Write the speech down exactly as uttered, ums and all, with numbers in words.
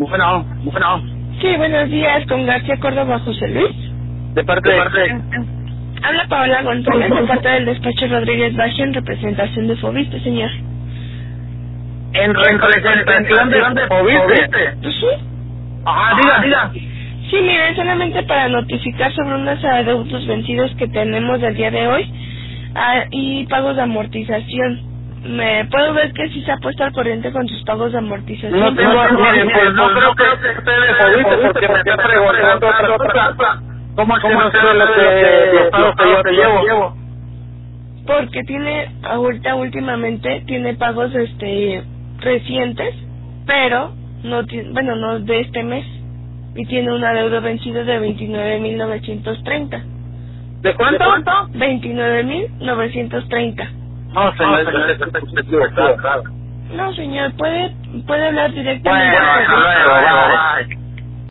Bueno, bueno. Sí, buenos días, con García Córdoba José Luis. De parte de... parte. Habla Paola González, de parte del despacho Rodríguez Valle, en representación de Fobiste, señor. En representación de... ¿De Fobiste? Pues sí. Ajá, diga, diga. Sí, mire, solamente para notificar sobre unos adeudos vencidos que tenemos del día de hoy ah, y pagos de amortización. Me puedo ver que sí se ha puesto al corriente con sus pagos de amortización. No tengo, mire, pues no creo que esté de Fobiste porque me está preguntando otra cosa. ¿Cómo es que no sé lo que los pagos que yo llevo? Porque tiene, ahorita últimamente, tiene pagos este recientes, pero no tiene, bueno, no de este mes, y tiene un adeudo vencido de veintinueve mil novecientos treinta. ¿De cuánto? veintinueve mil novecientos treinta. No, señor, usted está equivocado. No, señor, puede puede hablar directamente. Bueno, hasta luego.